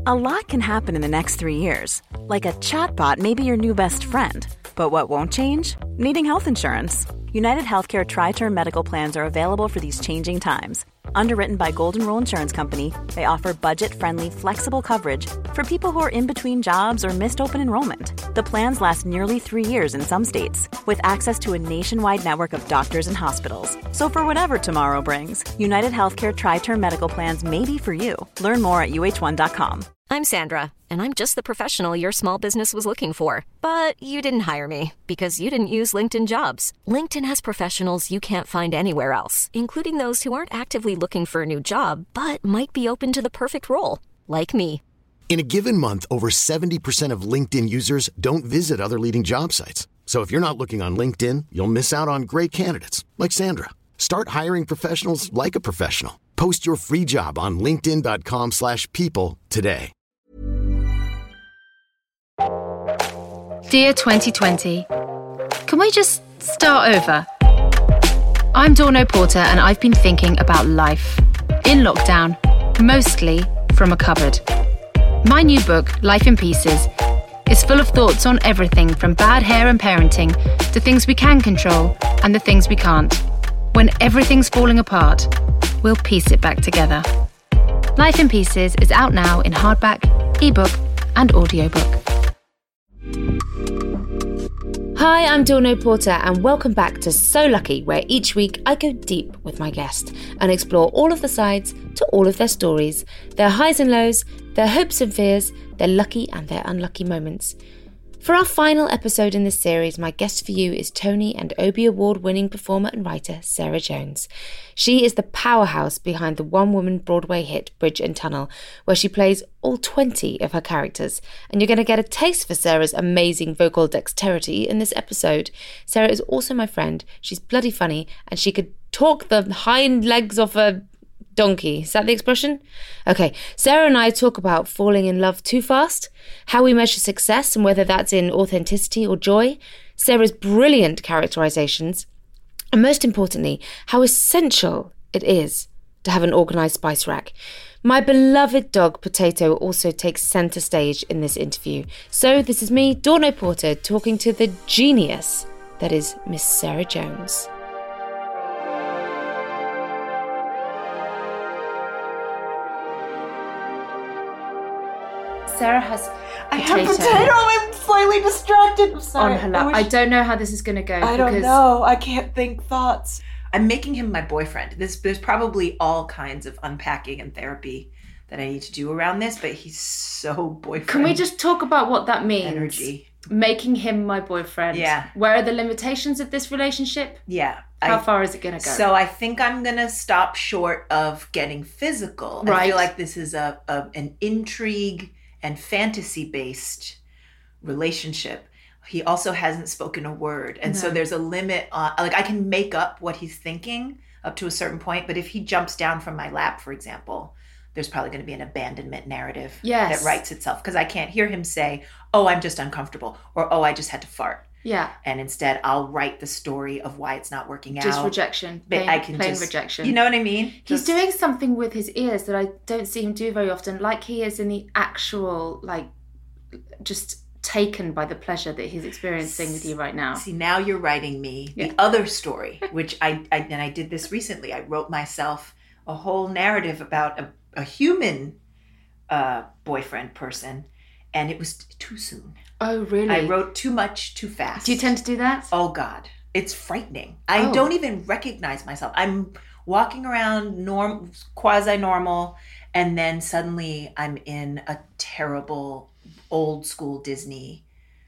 A lot can happen in the next 3 years. Like a chatbot may be your new best friend. But what won't change? Needing health insurance. United Healthcare Tri-Term Medical Plans are available for these changing times. Underwritten by Golden Rule Insurance Company, they offer budget-friendly, flexible coverage for people who are in between jobs or missed open enrollment. The plans last nearly 3 years in some states, with access to a nationwide network of doctors and hospitals. So for whatever tomorrow brings, United Healthcare Tri-Term Medical Plans may be for you. Learn more at uh1.com. I'm Sandra, and I'm just the professional your small business was looking for. But you didn't hire me because you didn't use LinkedIn Jobs. LinkedIn has professionals you can't find anywhere else, including those who aren't actively looking for a new job, but might be open to the perfect role, like me. In a given month, over 70% of LinkedIn users don't visit other leading job sites. So if you're not looking on LinkedIn, you'll miss out on great candidates like Sandra. Start hiring professionals like a professional. Post your free job on linkedin.com/people today. Dear 2020, can we just start over? I'm Dawn Porter and I've been thinking about life in lockdown, mostly from a cupboard. My new book, Life in Pieces, is full of thoughts on everything from bad hair and parenting to things we can control and the things we can't. When everything's falling apart, we'll piece it back together. Life in Pieces is out now in hardback, ebook and audiobook. Hi, I'm Dawn Porter and welcome back to So Lucky, where each week I go deep with my guest and explore all of the sides to all of their stories, their highs and lows, their hopes and fears, their lucky and their unlucky moments. For our final episode in this series, my guest for you is Tony and Obie Award-winning performer and writer Sarah Jones. She is the powerhouse behind the one-woman Broadway hit Bridge and Tunnel, where she plays all 20 of her characters. And you're going to get a taste for Sarah's amazing vocal dexterity in this episode. Sarah is also my friend. She's bloody funny, and she could talk the hind legs off a donkey. Is that the expression? Okay, Sarah and I talk about falling in love too fast, how we measure success and whether that's in authenticity or joy, Sarah's brilliant characterizations, and most importantly, how essential it is to have an organised spice rack. My beloved dog Potato also takes centre stage in this interview. So this is me, Dawn Porter, talking to the genius that is Miss Sarah Jones. Sarah has I have potato. I'm slightly distracted. I'm sorry. On her lap. I don't know how this is going to go. I don't know. I can't think thoughts. I'm making him my boyfriend. There's probably all kinds of unpacking and therapy that I need to do around this, but he's so boyfriend. Can we just talk about what that means? Energy. Making him my boyfriend. Yeah. Where are the limitations of this relationship? Yeah. How far is it going to go? So I think I'm going to stop short of getting physical. Right. I feel like this is an intrigue and fantasy-based relationship. He also hasn't spoken a word. And so there's a limit on, like, I can make up what he's thinking up to a certain point, but if he jumps down from my lap, for example, there's probably going to be an abandonment narrative that writes itself, because I can't hear him say, oh, I'm just uncomfortable, or oh, I just had to fart. Yeah. And instead, I'll write the story of why it's not working out. Just rejection. Plain rejection. You know what I mean? He's doing something with his ears that I don't see him do very often, like he is in the actual, like, just taken by the pleasure that he's experiencing with you right now. See, now you're writing me the other story, which I did this recently. I wrote myself a whole narrative about a human boyfriend person, and it was too soon. Oh, really? I wrote too much, too fast. Do you tend to do that? Oh, God. It's frightening. I don't even recognize myself. I'm walking around quasi-normal, and then suddenly I'm in a terrible old school Disney,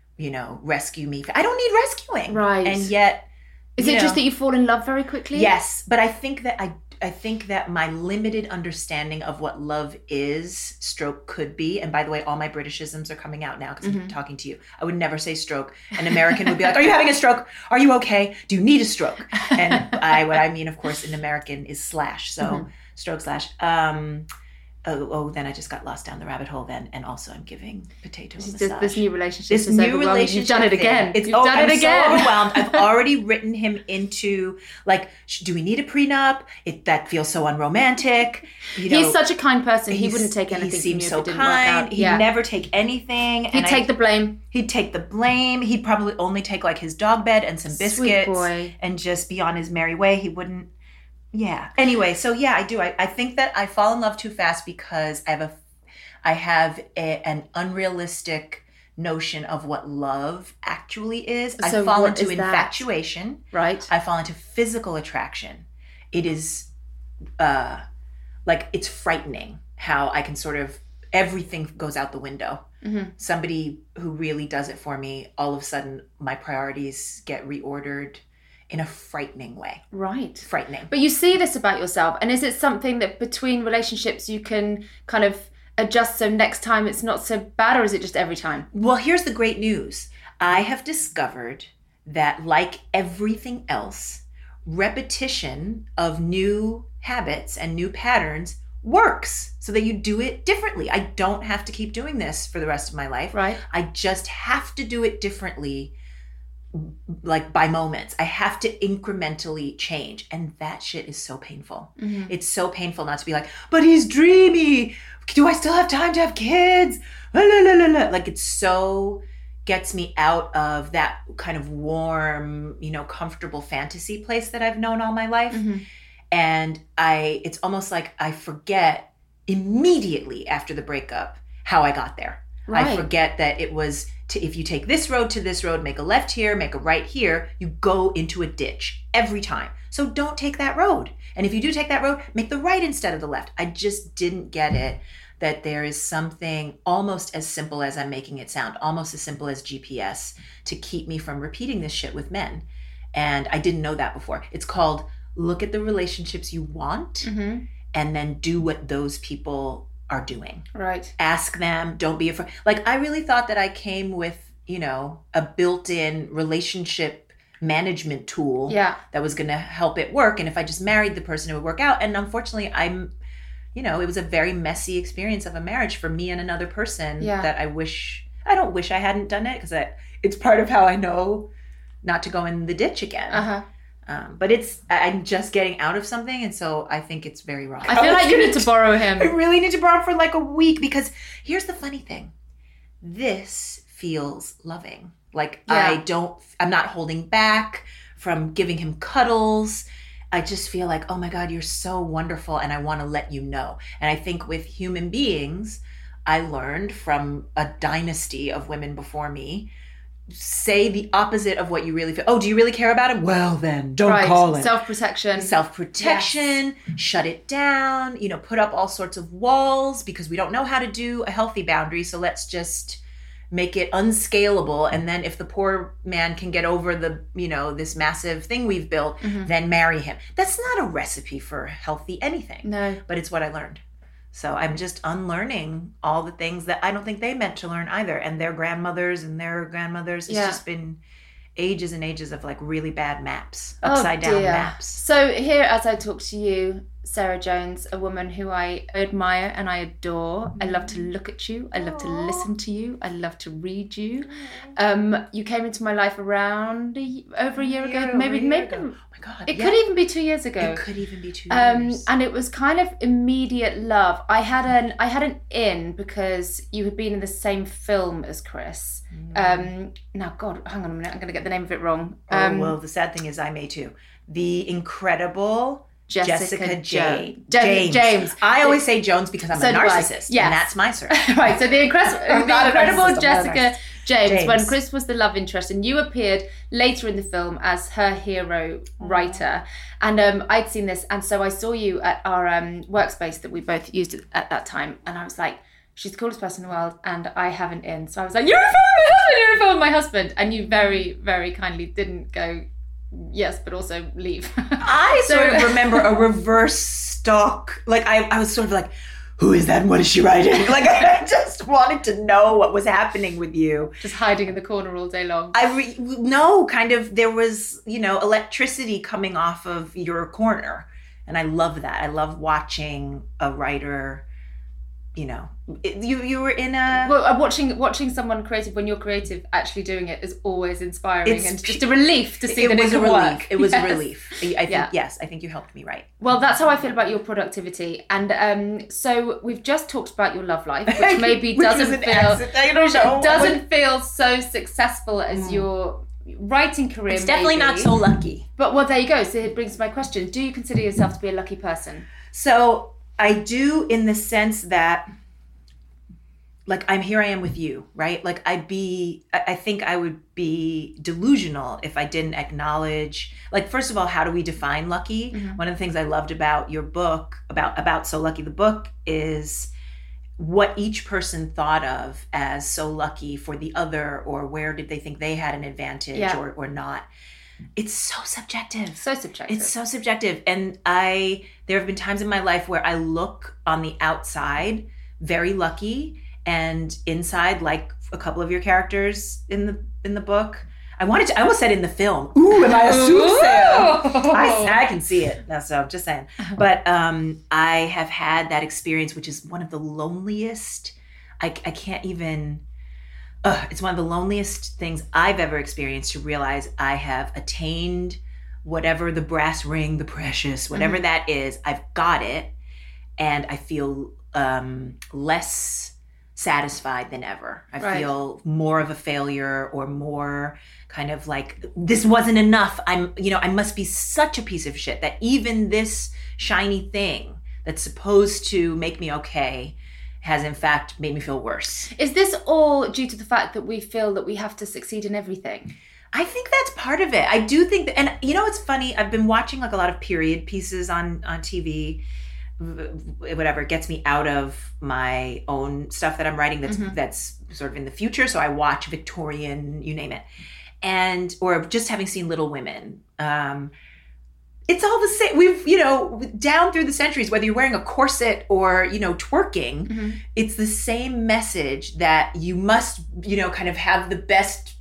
rescue me. I don't need rescuing. Right. And yet... Is it just that you fall in love very quickly? Yes. But I think that my limited understanding of what love is, stroke could be, and by the way, all my Britishisms are coming out now because I'm talking to you. I would never say stroke. An American would be like, are you having a stroke? Are you okay? Do you need a stroke? And what I mean, of course, in American is slash. So stroke slash. then I just got lost down the rabbit hole then. And also I'm giving Potato a massage. This new relationship This is new overwhelming. relationship You've done it again. You've done it again. So overwhelmed. I've already written him into, like, do we need a prenup? That feels so unromantic. You know, he's such a kind person. He wouldn't take anything he from you seems if so it didn't kind. work out. He'd never take anything. He'd take the blame. He'd take the blame. He'd probably only take like his dog bed and some biscuits. Sweet boy. And just be on his merry way. He wouldn't. Yeah. Anyway, so yeah, I do. I think that I fall in love too fast because I have an unrealistic notion of what love actually is. So I fall what into is that? infatuation. Right. I fall into physical attraction. It is like it's frightening how I can sort of, everything goes out the window. Mm-hmm. Somebody who really does it for me, all of a sudden my priorities get reordered in a frightening way. Right. Frightening. But you see this about yourself. And is it something that between relationships you can kind of adjust so next time it's not so bad, or is it just every time? Well, here's the great news. I have discovered that, like everything else, repetition of new habits and new patterns works so that you do it differently. I don't have to keep doing this for the rest of my life. Right. I just have to do it differently, like by moments. I have to incrementally change. And that shit is so painful. Mm-hmm. It's so painful not to be like, but he's dreamy. Do I still have time to have kids? La, la, la, la, la. Like, it's so gets me out of that kind of warm, comfortable fantasy place that I've known all my life. Mm-hmm. And it's almost like I forget immediately after the breakup how I got there. Right. I forget that it was if you take this road to this road, make a left here, make a right here, you go into a ditch every time. So don't take that road. And if you do take that road, make the right instead of the left. I just didn't get it, that there is something almost as simple as I'm making it sound, almost as simple as GPS, to keep me from repeating this shit with men. And I didn't know that before. It's called look at the relationships you want, mm-hmm. and then do what those people are doing. Right. Ask them, don't be afraid. Like, I really thought that I came with, a built-in relationship management tool that was going to help it work. And if I just married the person, it would work out. And unfortunately, it was a very messy experience of a marriage for me and another person that I don't wish I hadn't done it, because it's part of how I know not to go in the ditch again. Uh-huh. But I'm just getting out of something, and so I think it's very wrong. I feel like you need to borrow him. I really need to borrow him for like a week, because here's the funny thing. This feels loving. Like, I'm not holding back from giving him cuddles. I just feel like, oh my God, you're so wonderful, and I want to let you know. And I think with human beings, I learned from a dynasty of women before me, say the opposite of what you really feel. Oh, do you really care about him? Well, then don't call him. Self-protection. Yes. Shut it down, put up all sorts of walls because we don't know how to do a healthy boundary. So let's just make it unscalable. And then if the poor man can get over this massive thing we've built, mm-hmm. then marry him. That's not a recipe for healthy anything. No. But it's what I learned. So I'm just unlearning all the things that I don't think they meant to learn either. And their grandmothers and their grandmothers. It's just been ages and ages of like really bad maps, upside down maps. So here, as I talk to you, Sarah Jones, a woman who I admire and I adore. I love to look at you. I love to listen to you. I love to read you. You came into my life around over a year ago. Maybe. Oh my God. It could even be 2 years ago. It could even be 2 years. And it was kind of immediate love. I had an in because you had been in the same film as Chris. Now, God, hang on a minute. I'm going to get the name of it wrong. Well, the sad thing is I may too. The incredible Jessica James. I always say Jones because I'm a narcissist. Yes. And that's my surname. Right, so the incredible Jessica James, when Chris was the love interest, and you appeared later in the film as her hero writer. And I'd seen this, and so I saw you at our workspace that we both used at that time, and I was like, she's the coolest person in the world, and I have an in. So I was like, you're a film with my husband. And you very, very kindly didn't go, yes, but also leave. I sort of remember a reverse stalk. Like, I was sort of like, who is that and what is she writing? Like, I just wanted to know what was happening with you. Just hiding in the corner all day long. No, kind of, there was, electricity coming off of your corner. And I love that. I love watching a writer you were in a... Well, watching someone creative when you're creative actually doing it is always inspiring and just a relief to see that it can work. It was a relief. I think you helped me write. Well, that's how I feel about your productivity. And so we've just talked about your love life, which maybe doesn't feel so successful as your writing career. It's definitely not so lucky. But well, there you go. So it brings my question. Do you consider yourself to be a lucky person? So I do, in the sense that, like, I am with you, right? Like, I think I would be delusional if I didn't acknowledge, like, first of all, how do we define lucky? Mm-hmm. One of the things I loved about your book, about So Lucky, the book, is what each person thought of as so lucky for the other, or where did they think they had an advantage or not. It's so subjective. It's so subjective. And there have been times in my life where I look on the outside very lucky, and inside, like a couple of your characters in the book. I almost said in the film. Ooh, am I a soothsayer? I can see it. So I'm just saying. But I have had that experience, which is one of the loneliest. I can't even. It's one of the loneliest things I've ever experienced, to realize I have attained whatever the brass ring, the precious, whatever that is. I've got it, and I feel less satisfied than ever. I feel more of a failure, or more kind of like, this wasn't enough. I must be such a piece of shit that even this shiny thing that's supposed to make me okay has in fact made me feel worse. Is this all due to the fact that we feel that we have to succeed in everything? I think that's part of it. I do think that, and it's funny, I've been watching like a lot of period pieces on TV, whatever, it gets me out of my own stuff that I'm writing that's sort of in the future. So I watch Victorian, you name it. Or just having seen Little Women. It's all the same. We've, down through the centuries, whether you're wearing a corset or, twerking, it's the same message that you must, kind of have the best,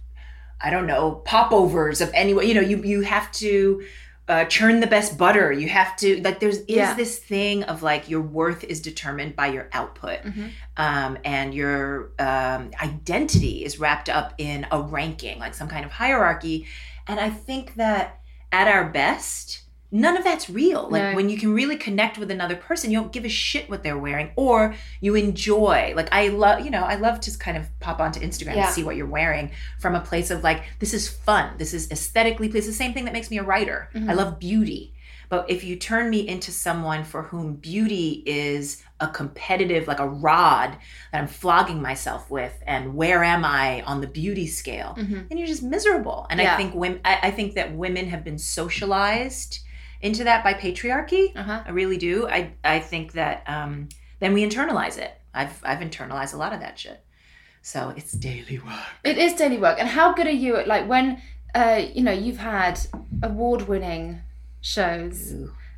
popovers of anyone. You have to churn the best butter. You have to, like, there's this thing of like, your worth is determined by your output. And your identity is wrapped up in a ranking, like some kind of hierarchy. And I think that at our best, none of that's real. Like, when you can really connect with another person, you don't give a shit what they're wearing, or you enjoy. Like, I love to kind of pop onto Instagram and see what you're wearing from a place of like, this is fun. This is aesthetically pleasing. It's the same thing that makes me a writer. I love beauty. But if you turn me into someone for whom beauty is a competitive, like a rod that I'm flogging myself with, and where am I on the beauty scale, then you're just miserable. And I think that women have been socialized into that by patriarchy. I really do. I think that then we internalize it. I've internalized a lot of that shit. So it's daily work. It is daily work. And how good are you at, like, when you've had award-winning shows,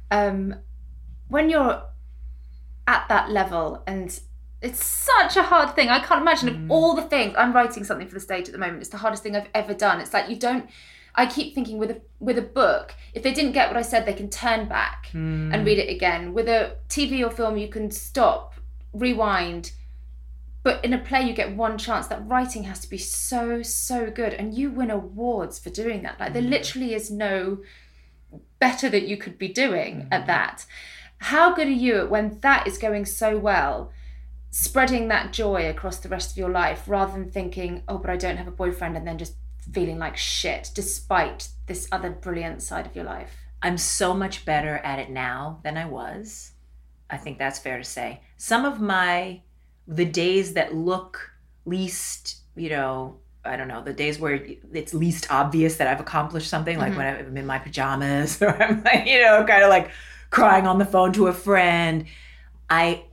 when you're at that level, and it's such a hard thing. I can't imagine of all the things. I'm writing something for the stage at the moment. It's the hardest thing I've ever done. It's like, I keep thinking with a book, if they didn't get what I said, they can turn back and read it again. With a TV or film, you can stop, rewind. But in a play, you get one chance. That writing has to be so, so good. And you win awards for doing that. Like, there literally is no better that you could be doing at that. How good are you at, when that is going so well, spreading that joy across the rest of your life, rather than thinking, oh, but I don't have a boyfriend, and then just feeling like shit despite this other brilliant side of your life? I'm so much better at it now than I was. I think that's fair to say. Some of the days that look least, I don't know, the days where it's least obvious that I've accomplished something, like when I'm in my pajamas, or I'm like, kind of like crying on the phone to a friend. I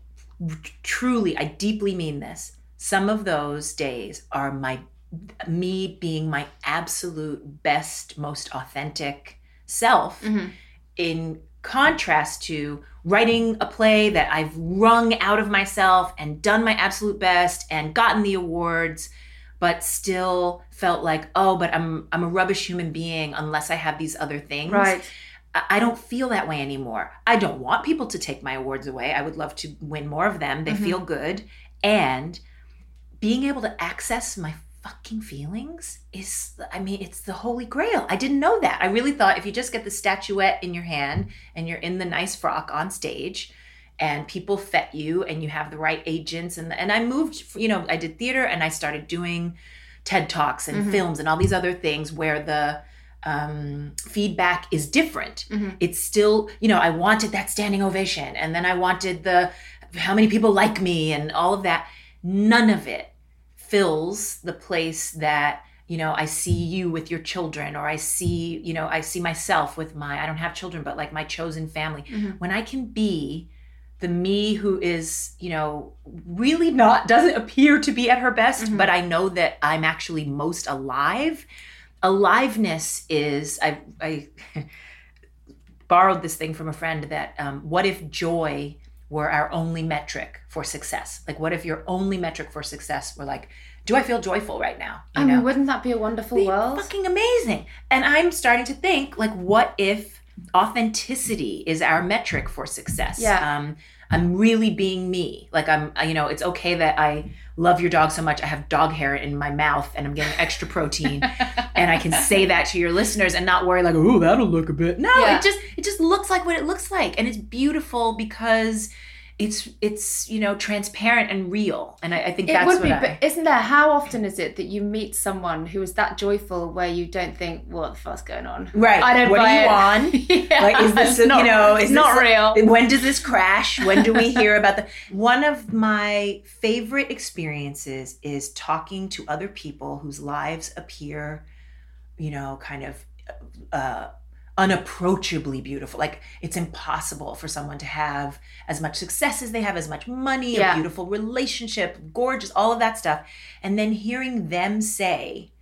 deeply mean this. Some of those days are me being my absolute best, most authentic self, in contrast to writing a play that I've wrung out of myself and done my absolute best and gotten the awards, but still felt like, oh, but I'm a rubbish human being unless I have these other things. Right. I don't feel that way anymore. I don't want people to take my awards away. I would love to win more of them. They feel good. And being able to access my fucking feelings is, it's the holy grail. I didn't know that. I really thought if you just get the statuette in your hand and you're in the nice frock on stage and people fet you and you have the right agents. And I moved, I did theater and I started doing TED Talks and films and all these other things where the feedback is different. It's still, I wanted that standing ovation. And then I wanted how many people like me and all of that. None of it fills the place that, I see you with your children, or I see myself with I don't have children, but like my chosen family. When I can be the me who is, really doesn't appear to be at her best, but I know that I'm actually most alive. Aliveness is, I borrowed this thing from a friend that what if joy were our only metric for success? Like, what if your only metric for success were like, do I feel joyful right now? Wouldn't that be a wonderful world? Fucking amazing. And I'm starting to think, like, what if authenticity is our metric for success? Yeah. I'm really being me. Like, it's okay that I love your dog so much. I have dog hair in my mouth and I'm getting extra protein. And I can say that to your listeners and not worry like, oh, that'll look a bit. No, it just looks like what it looks like. And it's beautiful because it's transparent and real. And I think that's what but isn't there, how often is it that you meet someone who is that joyful where you don't think, what the fuck's going on? Right. I don't what buy are you it. on? Like, is this, it's not real. When does this crash? When do we hear about one of my favorite experiences is talking to other people whose lives appear, kind of, unapproachably beautiful. Like, it's impossible for someone to have as much success as they have, as much money, a beautiful relationship, gorgeous, all of that stuff. And then hearing them say,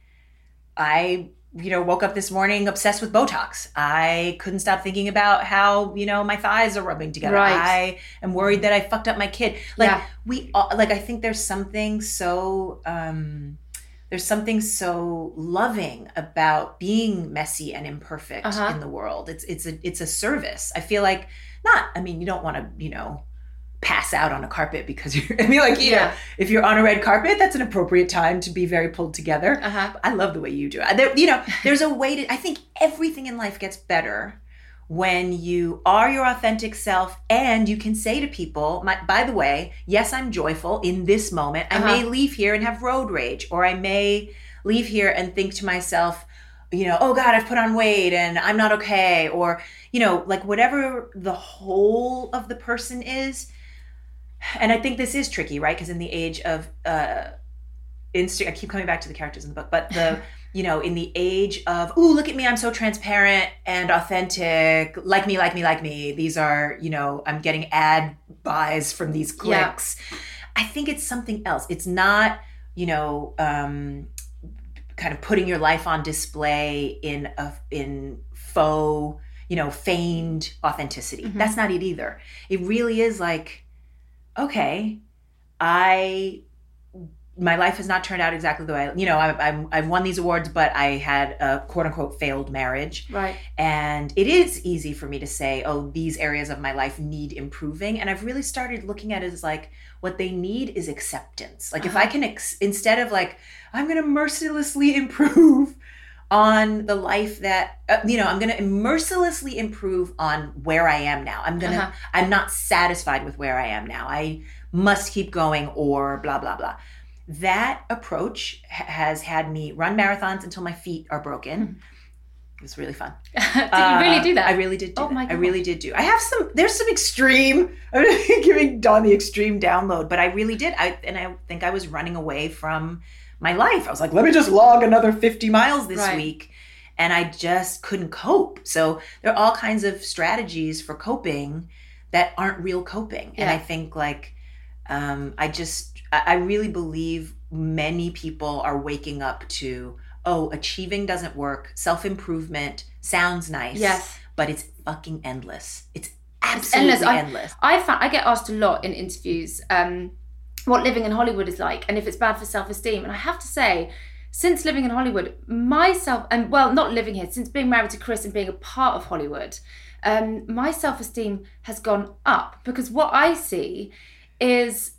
I, woke up this morning obsessed with Botox. I couldn't stop thinking about how, my thighs are rubbing together. Right. I am worried that I fucked up my kid. Like, I think there's something so, there's something so loving about being messy and imperfect in the world. It's a service. I feel like you don't want to, pass out on a carpet because if you're on a red carpet, that's an appropriate time to be very pulled together. I love the way you do it. There's a way I think everything in life gets better when you are your authentic self and you can say to people, by the way, yes, I'm joyful in this moment. I may leave here and have road rage, or I may leave here and think to myself, oh God, I've put on weight and I'm not okay. Or, like whatever the whole of the person is. And I think this is tricky, right? Because in the age of I keep coming back to the characters in the book, but in the age of, ooh, look at me, I'm so transparent and authentic, like me. These are, I'm getting ad buys from these clicks. Yeah. I think it's something else. It's not, kind of putting your life on display in faux, feigned authenticity. That's not it either. It really is like, okay, my life has not turned out exactly the way, I've won these awards, but I had a quote unquote failed marriage. Right. And it is easy for me to say, oh, these areas of my life need improving. And I've really started looking at it as like, what they need is acceptance. Like if I can, instead of like, I'm going to mercilessly improve on the life that, I'm going to mercilessly improve on where I am now. I'm not satisfied with where I am now. I must keep going or blah, blah, blah. That approach has had me run marathons until my feet are broken. It was really fun. Did you really do that? I really did do that. My God. I really did do. There's some extreme, I'm giving Dawn the extreme download, but I really did. I think I was running away from my life. I was like, let me just log another 50 miles this week. And I just couldn't cope. So there are all kinds of strategies for coping that aren't real coping. Yeah. And I think like, I really believe many people are waking up to, achieving doesn't work. Self-improvement sounds nice. Yes. But it's fucking endless. It's absolutely endless. I get asked a lot in interviews what living in Hollywood is like and if it's bad for self-esteem. And I have to say, since living in Hollywood, myself, and well, not living here, since being married to Chris and being a part of Hollywood, my self-esteem has gone up, because what I see is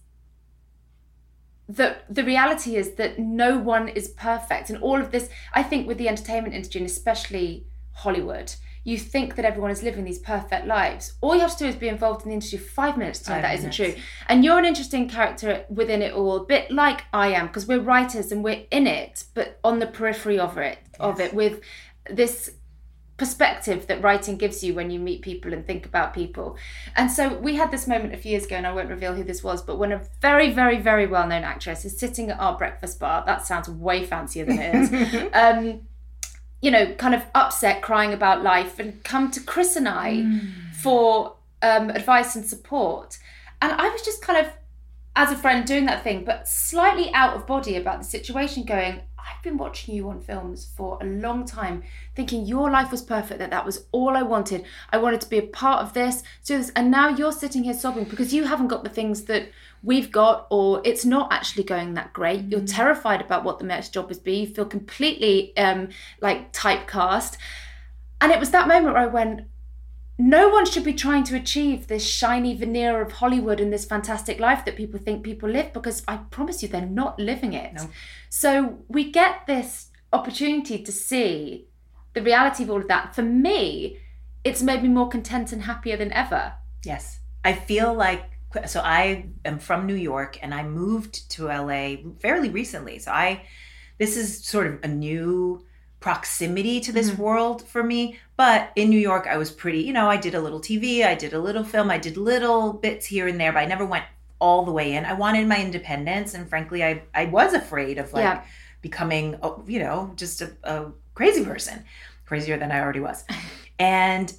that the reality is that no one is perfect. And all of this, I think with the entertainment industry, and especially Hollywood, you think that everyone is living these perfect lives. All you have to do is be involved in the industry for 5 minutes to know that isn't true. And you're an interesting character within it all, a bit like I am, because we're writers and we're in it, but on the periphery of it, with this perspective that writing gives you when you meet people and think about people. And so we had this moment a few years ago, and I won't reveal who this was, but when a very, very, very well-known actress is sitting at our breakfast bar, that sounds way fancier than it is, you know, kind of upset, crying about life, and come to Chris and I for advice and support. And I was just kind of, as a friend, doing that thing, but slightly out of body about the situation, going, I've been watching you on films for a long time, thinking your life was perfect, that was all I wanted. I wanted to be a part of this, do this, and now you're sitting here sobbing because you haven't got the things that we've got, or it's not actually going that great. You're terrified about what the next job is be. You feel completely like typecast. And it was that moment where I went, no one should be trying to achieve this shiny veneer of Hollywood and this fantastic life that people think people live, because I promise you they're not living it. No. So we get this opportunity to see the reality of all of that. For me, it's made me more content and happier than ever. Yes. I feel like, so I am from New York and I moved to LA fairly recently. So this is sort of a new proximity to this world for me. But in New York, I was pretty, you know, I did a little TV, I did a little film, I did little bits here and there, but I never went all the way in. I wanted my independence. And frankly, I was afraid of becoming, you know, just a crazy person, crazier than I already was. And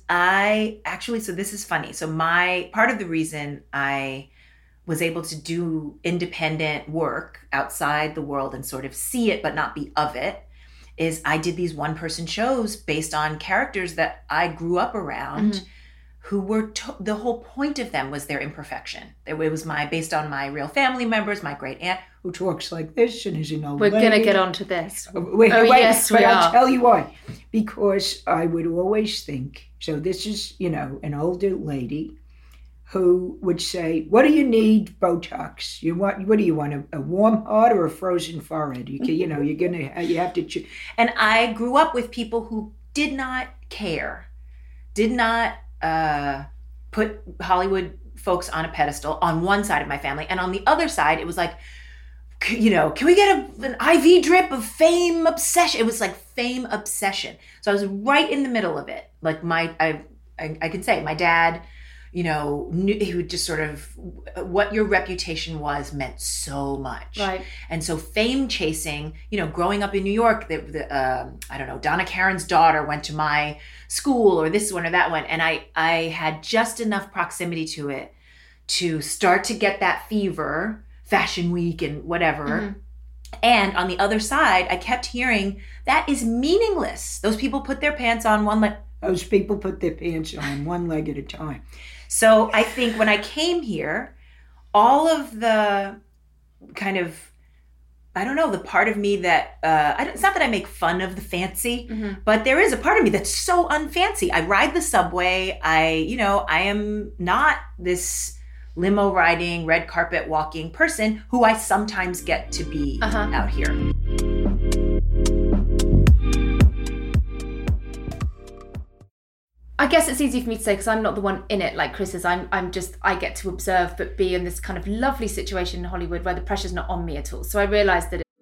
so this is funny. So part of the reason I was able to do independent work outside the world and sort of see it, but not be of it, is I did these one-person shows based on characters that I grew up around, who were, the whole point of them was their imperfection. It was based on my real family members, my great aunt, who talks like this and is an old lady. We're going to get onto this. Wait, yes, we are. I'll tell you why. Because I would always think, so this is, you know, an older lady who would say, what do you need, Botox? What do you want, a warm heart or a frozen forehead? You have to choose. And I grew up with people who did not care, did not put Hollywood folks on a pedestal on one side of my family. And on the other side, it was like, you know, can we get an IV drip of fame obsession? It was like fame obsession. So I was right in the middle of it. Like I can say my dad, you know, he would just sort of, what your reputation was meant so much. Right. And so fame chasing, you know, growing up in New York, I don't know, Donna Karen's daughter went to my school or this one or that one. And I had just enough proximity to it to start to get that fever, Fashion Week and whatever. And on the other side, I kept hearing, that is meaningless. Those people put their pants on one leg. Those people put their pants on one leg at a time. So I think when I came here, all of the kind of, I don't know, the part of me that, it's not that I make fun of the fancy, but there is a part of me that's so unfancy. I ride the subway. I am not this limo riding, red carpet walking person who I sometimes get to be out here. I guess it's easy for me to say because I'm not the one in it like Chris is. I get to observe but be in this kind of lovely situation in Hollywood where the pressure's not on me at all. So I realised that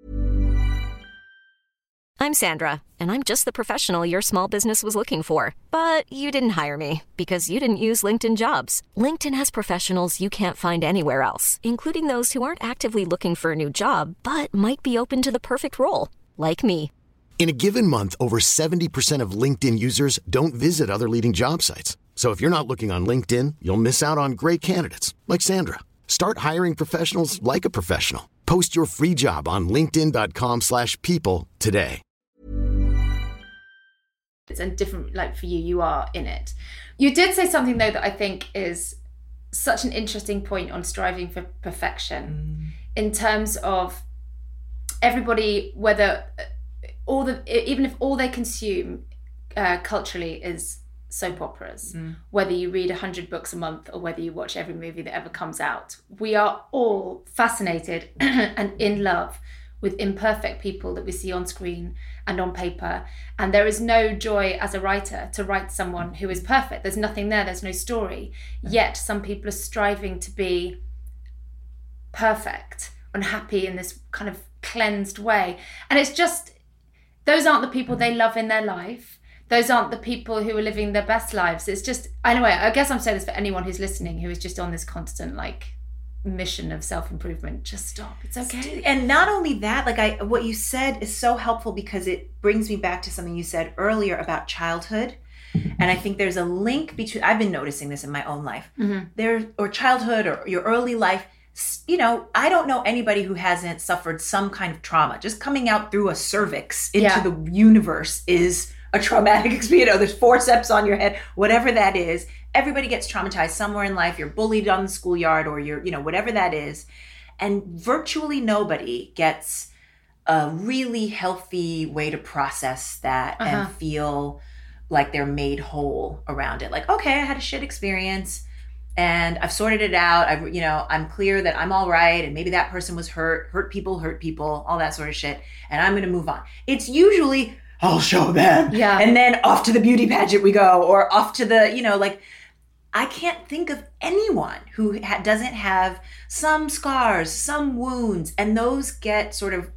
I'm Sandra, and I'm just the professional your small business was looking for. But you didn't hire me because you didn't use LinkedIn Jobs. LinkedIn has professionals you can't find anywhere else, including those who aren't actively looking for a new job, but might be open to the perfect role, like me. In a given month, over 70% of LinkedIn users don't visit other leading job sites. So if you're not looking on LinkedIn, you'll miss out on great candidates like Sandra. Start hiring professionals like a professional. Post your free job on linkedin.com/people today. And different, like for you are in it. You did say something though that I think is such an interesting point on striving for perfection in terms of everybody, even if all they consume culturally is soap operas, whether you read 100 books a month or whether you watch every movie that ever comes out, we are all fascinated and in love with imperfect people that we see on screen and on paper. And there is no joy as a writer to write someone who is perfect. There's nothing there, there's no story. Yet some people are striving to be perfect and happy in this kind of cleansed way. And it's just, those aren't the people they love in their life. Those aren't the people who are living their best lives. It's just, anyway, I guess I'm saying this for anyone who's listening who is just on this constant mission of self-improvement. Just stop. It's okay. And not only that, what you said is so helpful because it brings me back to something you said earlier about childhood. And I think there's a link between, I've been noticing this in my own life, or childhood or your early life. I don't know anybody who hasn't suffered some kind of trauma. Just coming out through a cervix into the universe is a traumatic experience. There's forceps on your head, whatever that is. Everybody gets traumatized somewhere in life. You're bullied on the schoolyard or you're, whatever that is. And virtually nobody gets a really healthy way to process that and feel like they're made whole around it. Like, okay, I had a shit experience and I've sorted it out. I'm clear that I'm all right. And maybe that person was hurt people, all that sort of shit. And I'm going to move on. It's usually, I'll show them. Yeah. And then off to the beauty pageant we go, or off to the, I can't think of anyone who doesn't have some scars, some wounds, and those get sort of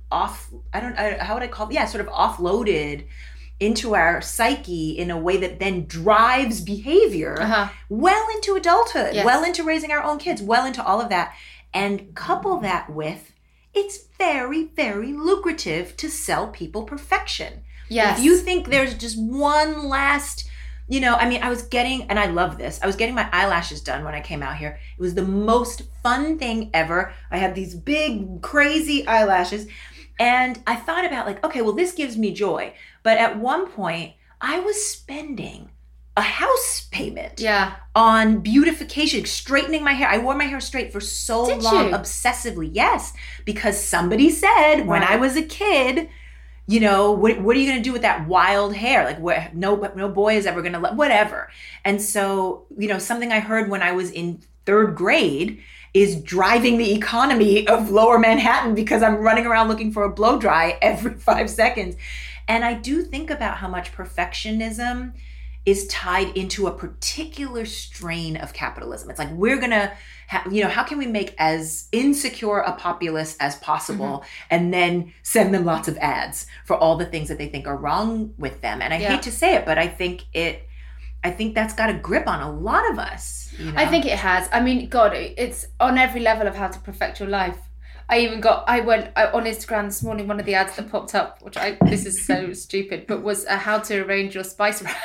sort of offloaded into our psyche in a way that then drives behavior well into adulthood, well into raising our own kids, well into all of that. And couple that with, it's very, very lucrative to sell people perfection. Yes. If you think there's just one last, I was getting, and I love this, I was getting my eyelashes done when I came out here. It was the most fun thing ever. I had these big, crazy eyelashes. And I thought about okay, well, this gives me joy. But at one point, I was spending a house payment on beautification, straightening my hair. I wore my hair straight for so long, obsessively. Yes, because somebody said when I was a kid, what are you going to do with that wild hair? No boy is ever going to whatever. And so, something I heard when I was in 3rd grade is driving the economy of Lower Manhattan because I'm running around looking for a blow dry every 5 seconds. And I do think about how much perfectionism is tied into a particular strain of capitalism. It's we're going to how can we make as insecure a populace as possible and then send them lots of ads for all the things that they think are wrong with them? And I hate to say it, but I think that's got a grip on a lot of us. I think it has. I mean, God, it's on every level of how to perfect your life. I went on Instagram this morning, one of the ads that popped up, this is so stupid, but was how to arrange your spice rack.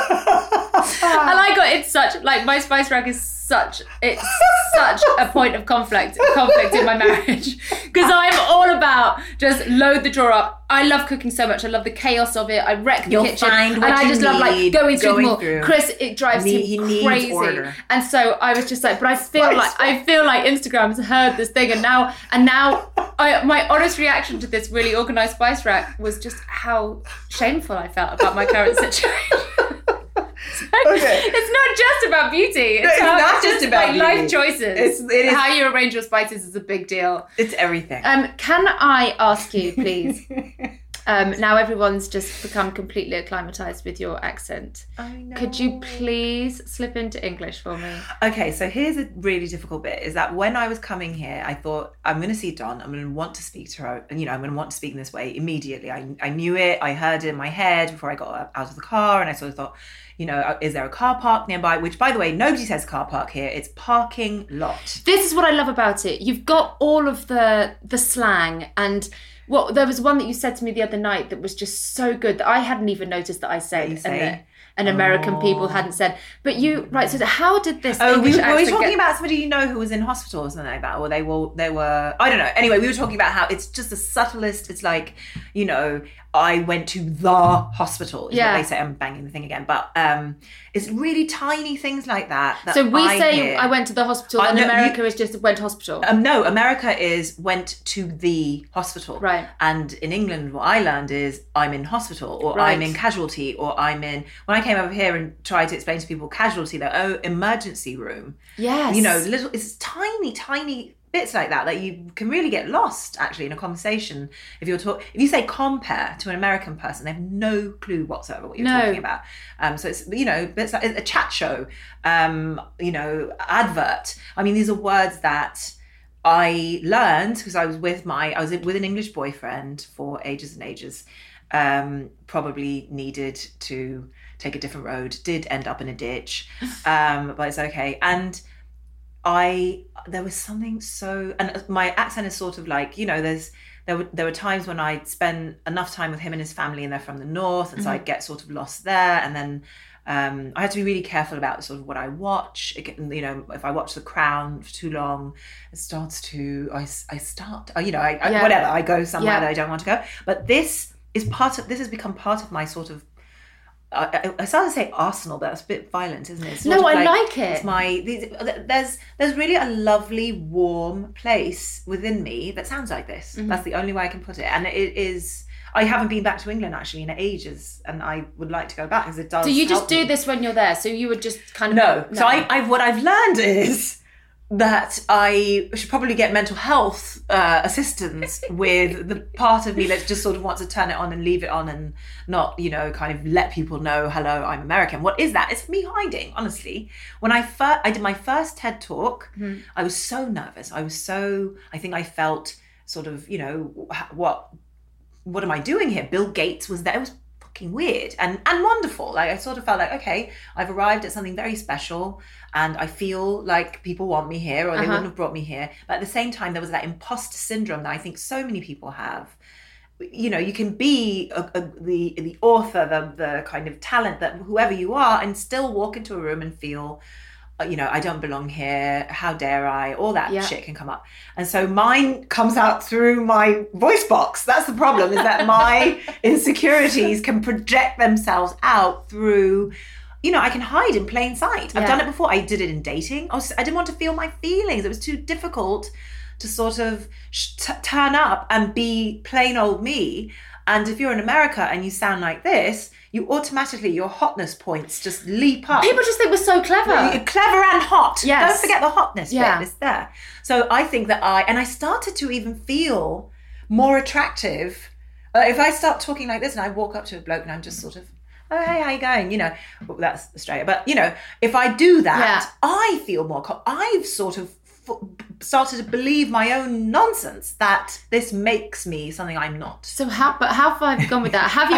And it's such, my spice rack is such a point of conflict in my marriage. Because I'm all about just load the drawer up. I love cooking so much. I love the chaos of it. I wreck the kitchen. And I just love going through them all. Chris, it drives him crazy. Order. And so I was just but I feel like Instagram's heard this thing and now my honest reaction to this really organized spice rack was just how shameful I felt about my current situation. Okay. It's not just about beauty. It's not just about life choices. It is. How you arrange your spices is a big deal. It's everything. Can I ask you, please? Now everyone's just become completely acclimatized with your accent. I know. Could you please slip into English for me? Okay, so here's a really difficult bit, is that when I was coming here, I thought, I'm going to see Dawn, I'm going to want to speak to her, and I'm going to want to speak in this way immediately. I knew it, I heard it in my head before I got out of the car, and I sort of thought, is there a car park nearby? Which, by the way, nobody says car park here. It's parking lot. This is what I love about it. You've got all of the slang and... Well, there was one that you said to me the other night that was just so good that I hadn't even noticed that I said. and American people hadn't said. But you, right, so how did this we English were accent talking about somebody who was in hospital or something like that, or they were, I don't know. Anyway, we were talking about how it's just the subtlest, it's like, I went to the hospital, is what they say. I'm banging the thing again. But it's really tiny things like that so we say I went to the hospital, and America is just went to hospital. No, America is went to the hospital. Right. And in England, what I learned is I'm in hospital, or I'm in casualty, or I'm in... When I came over here and tried to explain to people casualty, they're, emergency room. Yes. It's tiny bits like that you can really get lost actually in a conversation. If you say compare to an American person, they have no clue whatsoever what you're talking about. So it's it's like a chat show, advert. I mean, these are words that I learned because I was with an English boyfriend for ages and ages. Probably needed to take a different road, did end up in a ditch, but it's okay. And there was something so, and my accent is sort of like, there were times when I'd spend enough time with him and his family, and they're from the north, and so I'd get sort of lost there. And then I had to be really careful about sort of what I watch. If I watch The Crown for too long, it starts to, I whatever, I go somewhere that I don't want to go. But this has become part of my sort of, I started to say arsenal, but that's a bit violent, isn't it? No, I like it. There's really a lovely, warm place within me that sounds like this. Mm-hmm. That's the only way I can put it. And it is... I haven't been back to England actually in ages, and I would like to go back because it does. Do you just do me. this when you're there? So you would just kind of... No. So what I've learned is that I should probably get mental health assistance with the part of me that just sort of wants to turn it on and leave it on and not, kind of let people know, hello, I'm American. What is that? It's me hiding, honestly. When I did my first TED Talk, I was so nervous. I think I felt sort of, what am I doing here? Bill Gates was there. It was fucking weird and wonderful. Like I sort of felt like, okay, I've arrived at something very special and I feel like people want me here or they wouldn't have brought me here. But at the same time, there was that imposter syndrome that I think so many people have. You can be the author, the kind of talent that whoever you are, and still walk into a room and feel, I don't belong here. How dare I? All that shit can come up. And so mine comes out through my voice box. That's the problem, is that my insecurities can project themselves out through, I can hide in plain sight. I've done it before. I did it in dating. I didn't want to feel my feelings. It was too difficult to sort of turn up and be plain old me. And if you're in America and you sound like this, you automatically, your hotness points just leap up. People just think we're so clever. You're clever and hot. Yes. Don't forget the hotness bit is there. So I think that I started to even feel more attractive. If I start talking like this and I walk up to a bloke and I'm just sort of, oh, hey, how you going? Well, that's Australia. But, if I do that, I feel more, I've sort of started to believe my own nonsense that this makes me something I'm not. So how far have you gone with that? Have you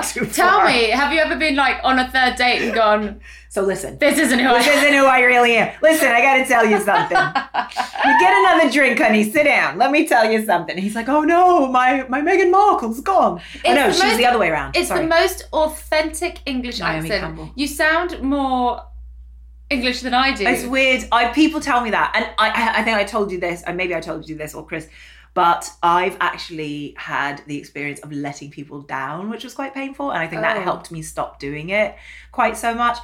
have you ever been like on a third date and gone, so listen, this isn't who I really am. Listen, I gotta tell you something. You get another drink, honey, sit down, let me tell you something. And he's like, oh no, my Meghan Markle's gone. She's the other way around. It's the most authentic English accent. Campbell. You sound more English than I do. It's weird. People tell me that, and I think I told you this, and maybe I told you this or Chris, but I've actually had the experience of letting people down, which was quite painful, and I think that helped me stop doing it quite so much.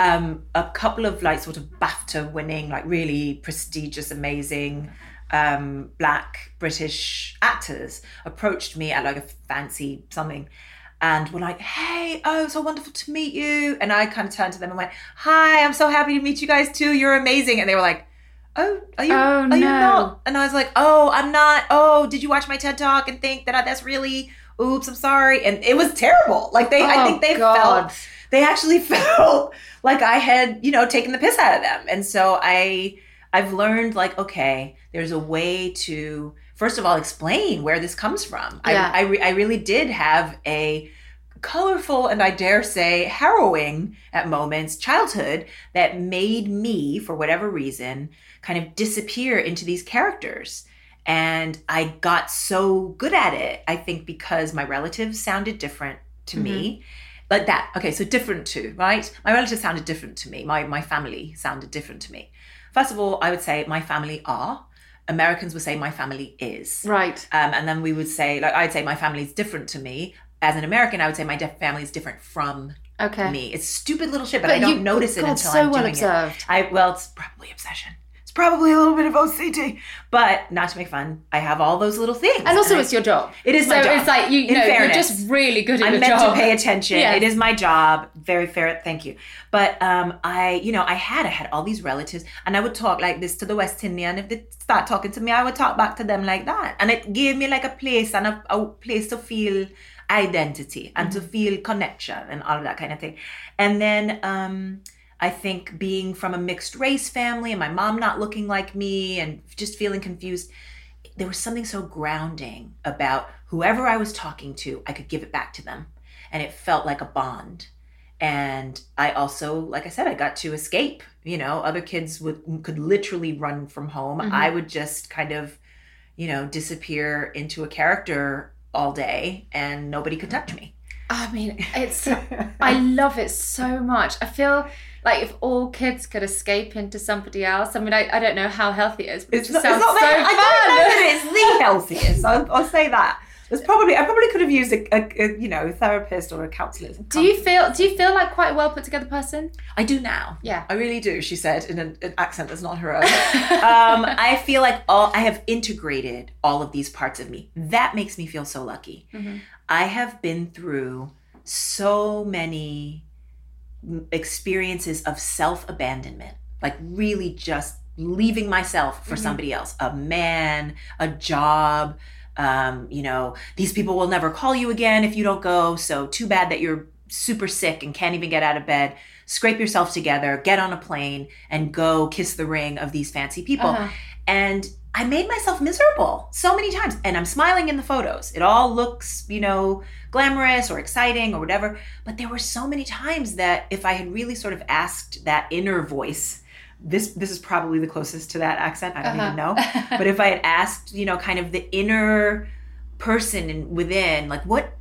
A couple of like sort of BAFTA winning, like really prestigious, amazing Black British actors approached me at like a fancy something. And were like, hey, oh, so wonderful to meet you. And I kind of turned to them and went, hi, I'm so happy to meet you guys too. You're amazing. And they were like, oh, are you not? And I was like, oh, I'm not. Oh, did you watch my TED Talk and think that that's really, oops, I'm sorry. And it was terrible. Like I think they actually felt like I had, taken the piss out of them. And so I've learned like, okay, there's a way to, first of all, explain where this comes from. Yeah. I really did have a colorful and I dare say harrowing at moments childhood that made me, for whatever reason, kind of disappear into these characters. And I got so good at it, I think, because my relatives sounded different to me. like that. Okay, so different too, right? My relatives sounded different to me. My family sounded different to me. First of all, I would say my family are. Americans would say my family is. Right. And then we would say, like, I'd say my family is different to me. As an American, I would say my family is different from me. It's stupid little shit, but I don't notice it until I'm doing observed. it. Well, it's probably obsession. It's probably a little bit of OCD, but not to make fun. I have all those little things. And also it's your job. It is my job. So it's like, you know, you're just really good at your job. I'm meant to pay attention. Yeah. It is my job. Very fair. Thank you. But I had all these relatives, and I would talk like this to the West Indian. If they start talking to me, I would talk back to them like that. And it gave me like a place and a place to feel identity and to feel connection and all of that kind of thing. And then I think being from a mixed race family and my mom not looking like me and just feeling confused, there was something so grounding about whoever I was talking to, I could give it back to them. And it felt like a bond. And I also, like I said, I got to escape. You know, other kids could literally run from home. I would just kind of, you know, disappear into a character all day and nobody could touch me. I mean, I love it so much. I feel like if all kids could escape into somebody else, I mean, I don't know how healthy it is, but it just sounds so fun. I don't know that it's the healthiest. I'll say that. I probably could have used a therapist or a counsellor. Do you feel like quite a well put together person? I do now. Yeah, I really do. She said in an accent that's not her own. I feel like I have integrated all of these parts of me. That makes me feel so lucky. I have been through so many experiences of self-abandonment, like really just leaving myself for somebody else, a man, a job. These people will never call you again if you don't go. So too bad that you're super sick and can't even get out of bed. Scrape yourself together, get on a plane and go kiss the ring of these fancy people. And I made myself miserable so many times, and I'm smiling in the photos. It all looks, glamorous or exciting or whatever. But there were so many times that if I had really sort of asked that inner voice, this is probably the closest to that accent. I don't even know. But if I had asked, kind of the inner person within, like, what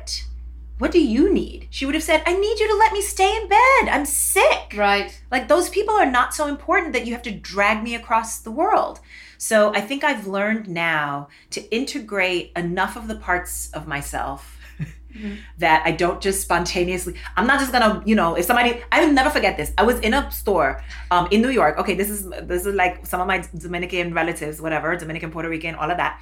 do you need? She would have said, I need you to let me stay in bed. I'm sick. Right. Like, those people are not so important that you have to drag me across the world. So I think I've learned now to integrate enough of the parts of myself that I don't just spontaneously, I'm not just gonna, if somebody, I will never forget this. I was in a store in New York. Okay, this is like some of my Dominican relatives, whatever, Dominican, Puerto Rican, all of that.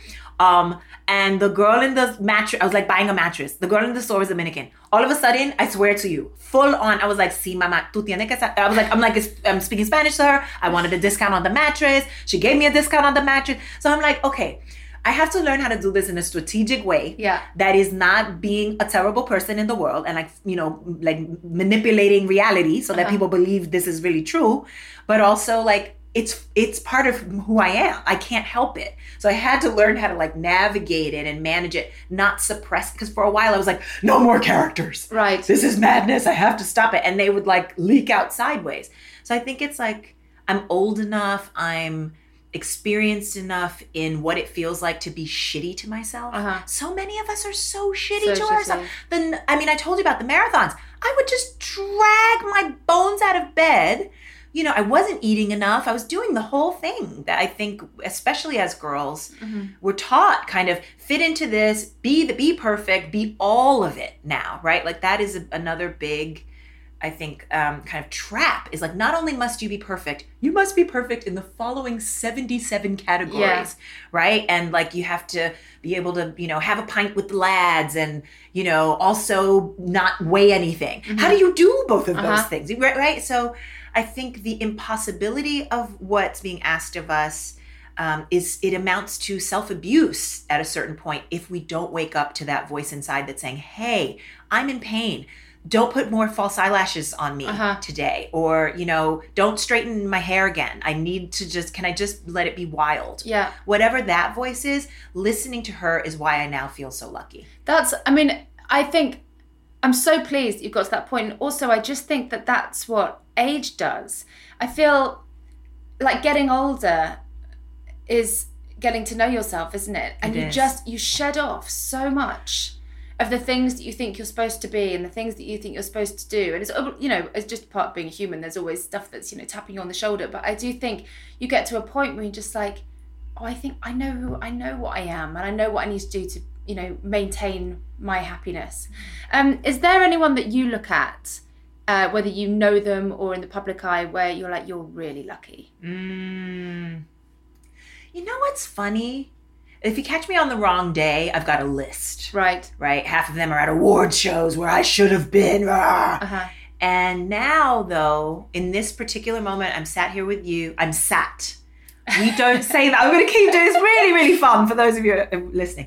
And the girl in the mattress, I was like buying a mattress. The girl in the store was Dominican. All of a sudden, I swear to you, full on, I was like, "Sí, mamá, tú tienes que." I'm speaking Spanish to her. I wanted a discount on the mattress. She gave me a discount on the mattress. So I'm like, okay, I have to learn how to do this in a strategic way. Yeah. That is not being a terrible person in the world and like manipulating reality so that people believe this is really true, but also like it's part of who I am. I can't help it. So I had to learn how to like navigate it and manage it, not suppress, because for a while I was like, no more characters. Right. This is madness. I have to stop it. And they would like leak out sideways. So I think it's like, I'm old enough, I'm experienced enough in what it feels like to be shitty to myself. So many of us are so shitty to ourselves. I told you about the marathons. I would just drag my bones out of bed. I wasn't eating enough. I was doing the whole thing that I think, especially as girls, we're taught kind of fit into this, be perfect, be all of it now, right? Like that is another big, I think, kind of trap is like, not only must you be perfect, you must be perfect in the following 77 categories, right? And like, you have to be able to, have a pint with the lads and, also not weigh anything. How do you do both of those things, right? So I think the impossibility of what's being asked of us it amounts to self-abuse at a certain point if we don't wake up to that voice inside that's saying, hey, I'm in pain. Don't put more false eyelashes on me today. Or, don't straighten my hair again. Can I just let it be wild? Yeah. Whatever that voice is, listening to her is why I now feel so lucky. I think I'm so pleased you've got to that point. And also, I just think that that's what age does. I feel like getting older is getting to know yourself, isn't it? And you shed off so much of the things that you think you're supposed to be and the things that you think you're supposed to do. And it's, you know, it's just part of being human. There's always stuff that's, you know, tapping you on the shoulder. But I do think you get to a point where you're just like, oh, I think I know what I am, and I know what I need to do to, you know, maintain my happiness. Is there anyone that you look at, whether you know them or in the public eye, where you're like, you're really lucky? You know what's funny? If you catch me on the wrong day, I've got a list. Right. Half of them are at award shows where I should have been. And now, though, in this particular moment, I'm sat here with you. I'm sat. We don't say that. I'm going to keep doing this. Really, really fun for those of you listening.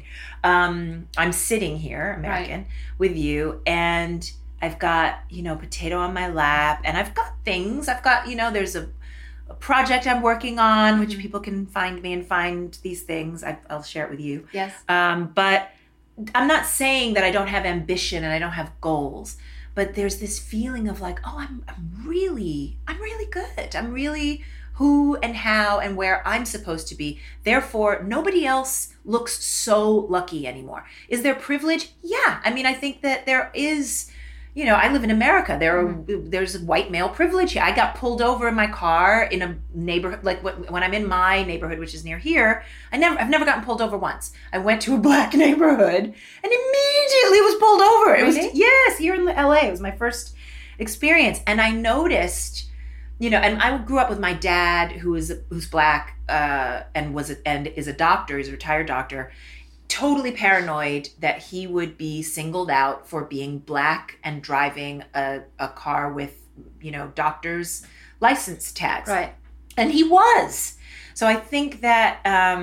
I'm sitting here, American, with you, and I've got, you know, potato on my lap, and I've got things. I've got, you know, there's a project I'm working on, which people can find me and find these things. I'll share it with you. Yes. But I'm not saying that I don't have ambition and I don't have goals, but there's this feeling of like, oh, I'm really good. I'm really who and how and where I'm supposed to be. Therefore, nobody else looks so lucky anymore. Is there privilege? Yeah. I mean, I think that there is. You know, I live in America. There's white male privilege here. I got pulled over in my car in a neighborhood, like when I'm in my neighborhood, which is near here. I've never gotten pulled over once. I went to a black neighborhood and immediately was pulled over. Really? It was, yes, here in LA. It was my first experience, and I noticed, you know, and I grew up with my dad, who's black, and is a doctor. He's a retired doctor. Totally paranoid that he would be singled out for being black and driving a car with, you know, doctor's license tags. Right. And he was. So I think that,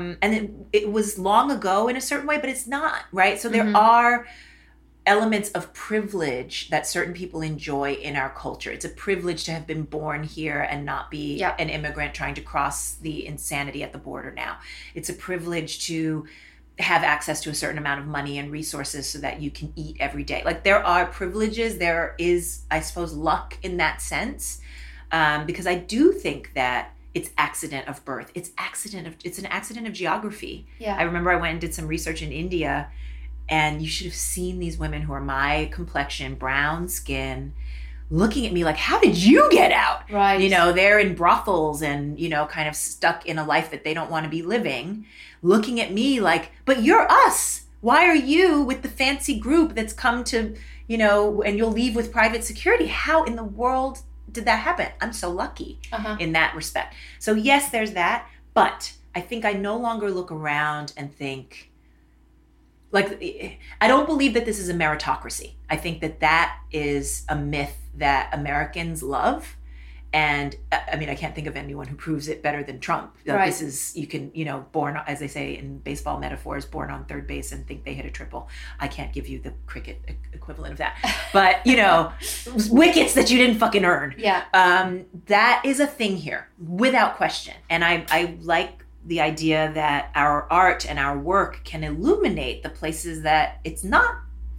and it was long ago in a certain way, but it's not, right? So there are elements of privilege that certain people enjoy in our culture. It's a privilege to have been born here and not be an immigrant trying to cross the insanity at the border now. It's a privilege to have access to a certain amount of money and resources so that you can eat every day. Like, there are privileges. There is, I suppose, luck in that sense, because I do think that it's accident of birth. It's an accident of geography. Yeah. I remember I went and did some research in India, and you should have seen these women who are my complexion, brown skin, looking at me like, how did you get out? Right. You know, they're in brothels and, you know, kind of stuck in a life that they don't want to be living, looking at me like, but you're us. Why are you with the fancy group that's come to, you know, and you'll leave with private security? How in the world did that happen? I'm so lucky in that respect. So yes, there's that. But I think I no longer look around and think, like, I don't believe that this is a meritocracy. I think that is a myth that Americans love. And I mean, I can't think of anyone who proves it better than Trump. Right. This is, you can, you know, born, as they say in baseball metaphors, born on third base and think they hit a triple. I can't give you the cricket equivalent of that. But, you know, wickets that you didn't fucking earn. Yeah. That is a thing here, without question. And I like the idea that our art and our work can illuminate the places that it's not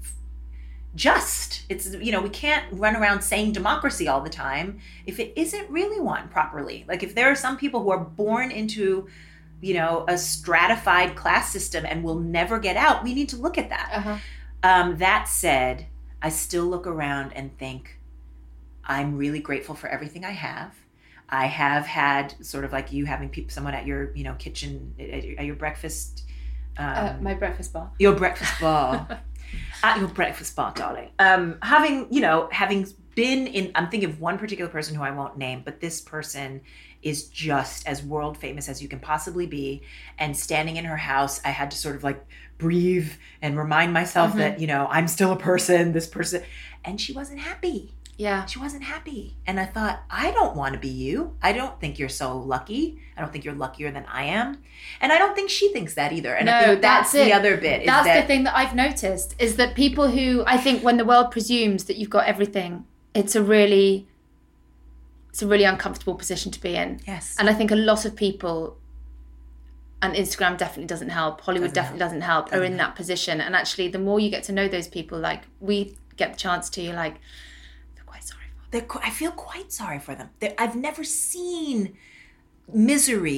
just. It's, you know, we can't run around saying democracy all the time if it isn't really one properly. Like, if there are some people who are born into, you know, a stratified class system and will never get out, we need to look at that. That said, I still look around and think, I'm really grateful for everything I have. I have had, sort of like you having someone at your, you know, kitchen, at your breakfast. My breakfast bar. Your breakfast bar. At your breakfast bar, darling. Having been in, I'm thinking of one particular person who I won't name, but this person is just as world famous as you can possibly be. And standing in her house, I had to sort of like breathe and remind myself that, you know, I'm still a person, this person. And she wasn't happy. Yeah. She wasn't happy. And I thought, I don't want to be you. I don't think you're so lucky. I don't think you're luckier than I am. And I don't think she thinks that either. And I think that's the other bit. That's the thing that I've noticed, is that people who, I think when the world presumes that you've got everything, it's a really uncomfortable position to be in. Yes. And I think a lot of people, and Instagram definitely doesn't help, Hollywood definitely doesn't help, are in that position. And actually, the more you get to know those people, like we get the chance to, you're like, I feel quite sorry for them. I've never seen misery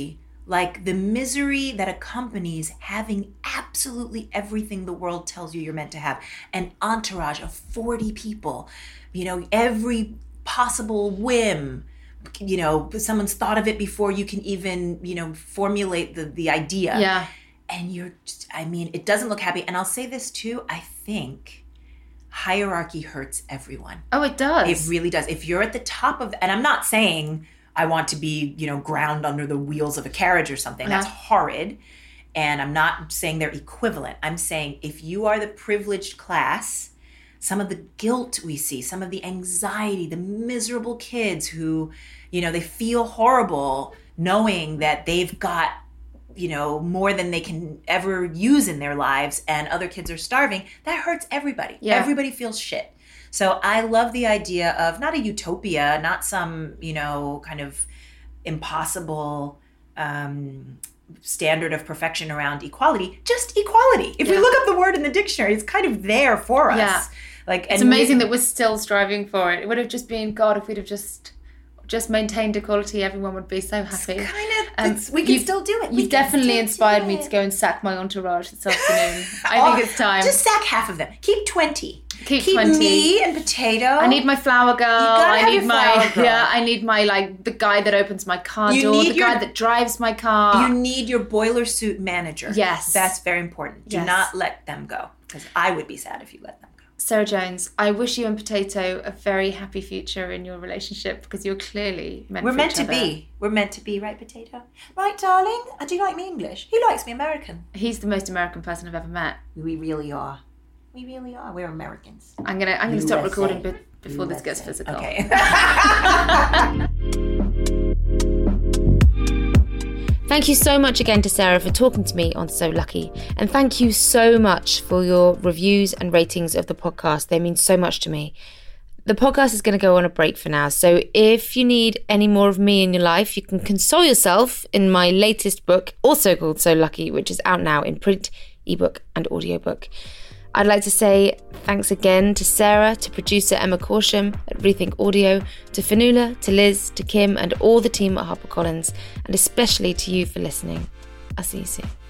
Like the misery that accompanies having absolutely everything the world tells you you're meant to have. An entourage of 40 people, every possible whim, someone's thought of it before you can even, formulate the idea. Yeah. And it doesn't look happy. And I'll say this too, I think hierarchy hurts everyone. Oh, it does. It really does. If you're at the top of, and I'm not saying I want to be, ground under the wheels of a carriage or something. That's horrid. And I'm not saying they're equivalent. I'm saying if you are the privileged class, some of the guilt we see, some of the anxiety, the miserable kids who, they feel horrible knowing that they've got, more than they can ever use in their lives and other kids are starving, that hurts everybody. Yeah. Everybody feels shit. So I love the idea of not a utopia, not some, kind of impossible standard of perfection around equality, just equality. If we look up the word in the dictionary, it's kind of there for us. Yeah. It's amazing that we're still striving for it. It would have just been, God, if we'd have just maintained equality, everyone would be so happy. We can still do it. You've definitely inspired me to go and sack my entourage this afternoon. I think it's time. Just sack half of them. Keep 20. Keep 20. Me and Potato. I need my flower girl. I need my girl. Yeah, I need my the guy that opens my car door, the guy that drives my car. You need your boiler suit manager. Yes. That's very important. Do not let them go, because I would be sad if you let them go. Sarah Jones, I wish you and Potato a very happy future in your relationship, because you're clearly meant for each other. We're meant to be. We're meant to be, right, Potato? Right, darling? Do you like me English? He likes me American. He's the most American person I've ever met. We really are. We really are. We're Americans. I'm gonna stop recording before this gets physical. Okay. Thank you so much again to Sarah for talking to me on So Lucky. And thank you so much for your reviews and ratings of the podcast. They mean so much to me. The podcast is going to go on a break for now. So if you need any more of me in your life, you can console yourself in my latest book, also called So Lucky, which is out now in print, ebook and audiobook. I'd like to say thanks again to Sarah, to producer Emma Corsham at Rethink Audio, to Fanula, to Liz, to Kim and all the team at HarperCollins, and especially to you for listening. I'll see you soon.